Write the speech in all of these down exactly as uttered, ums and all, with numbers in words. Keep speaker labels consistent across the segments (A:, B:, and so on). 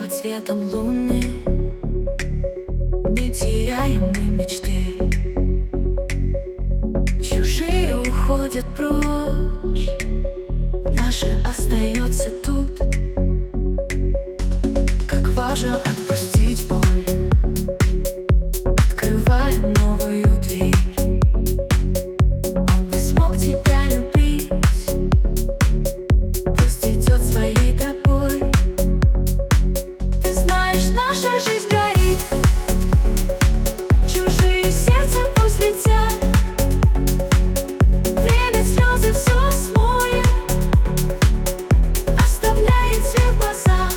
A: под светом луны не теряем мы мечты. Чужие уходят прочь, наше остается тут. Как важно отпустить боль, открывая новую дверь. Он не смог тебя любить, пусть идет своей тобой. Ты знаешь, наша жизнь горит, чужие сердца пусть летят. Время слезы все смоет, оставляет свет в глазах.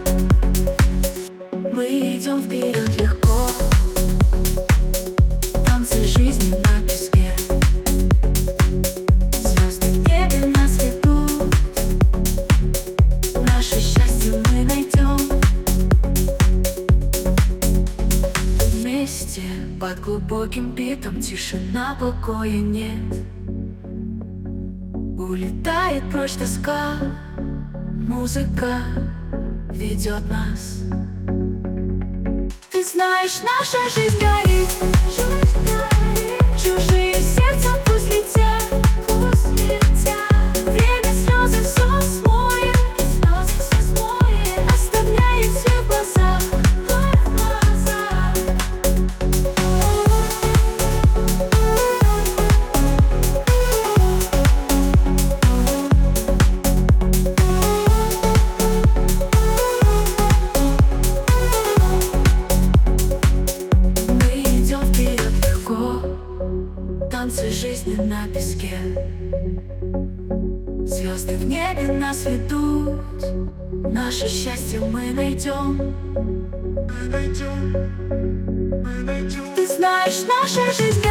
A: Мы идем вперед легко, танцы жизни на песке. Звезды в небе нас ведут, наше счастье мы найдем. Вместе под глубоким битом тишина, покоя нет. Улетает прочь тоска, музыка ведет нас. Ты знаешь, наша жизнь горит, чужие сердца пусть летят, пусть летят. Время слезы все смоет, слезы все смоет, оставляет свет в глазах, в глазах. Мы идем вперед легко, танцы жизни на песке. Звезды в небе нас ведут, наше счастье мы найдем. Мы найдем, мы найдем. Ты знаешь, наша жизнь